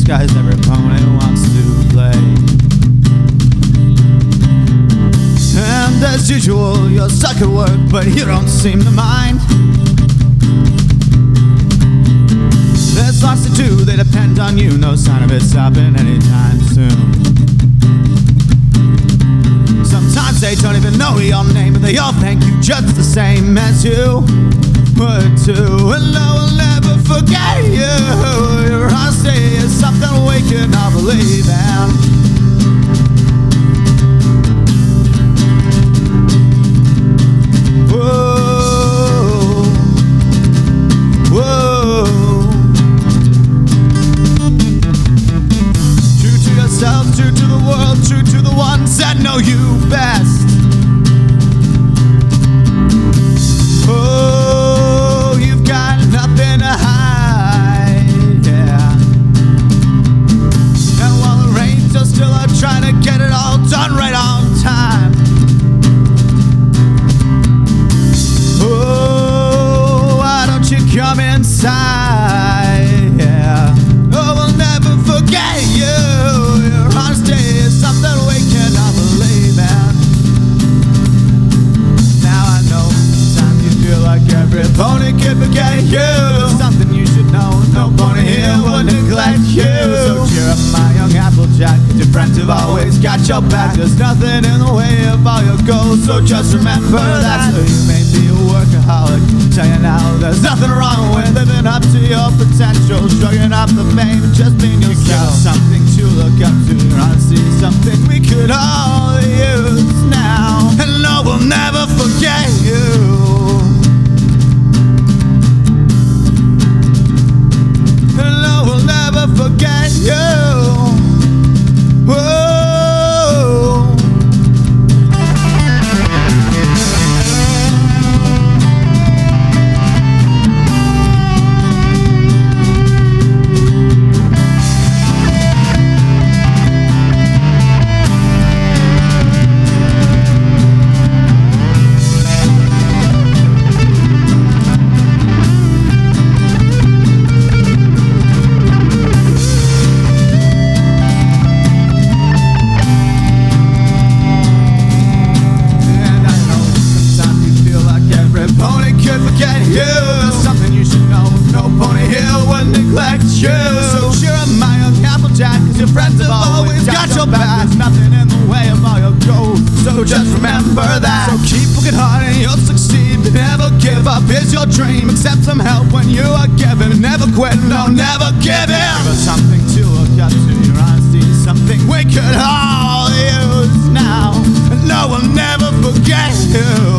disguise every opponent wants to play. And as usual, you're stuck at work, but you don't seem to mind. There's lots to do, they depend on you. No sign of it stopping anytime soon. Sometimes they don't even know your name, and they all thank you just the same as you would too. And no one will never forget you. Your honesty is something we can all believe in. True to the world, true to the ones that know you best. Oh, you've got nothing to hide, yeah. And while the rains are still out trying to get it all done right on time. Oh, why don't you come inside, yeah. Oh, we'll never forget you. Honesty is something we cannot believe in. Now I know sometimes you feel like every pony could forget you. Something you should know, no pony here will neglect you. So cheer up my young Applejack, 'cause your friends have always got your back. There's nothing in the way of all your goals, so just remember that. So you may be a workaholic, tell you now there's nothing wrong with living up to your potential. Shrugging off the fame and just being yourself. Something to look up to, your honesty, something we could all use now. And no, we'll never forget you. And no, we'll never forget you. Whoa. Forget you. There's something you should know, no pony here will neglect you. So cheer up my young Applejack, 'cause your friends have always got your back. There's nothing in the way of all your goals, so just remember that. So keep working hard and you'll succeed. Never give up, here's your dream. Accept some help when you are given. Never quit, no, never give in. There's something to look up to, your honesty is something we could all use now. And no, we'll never forget you.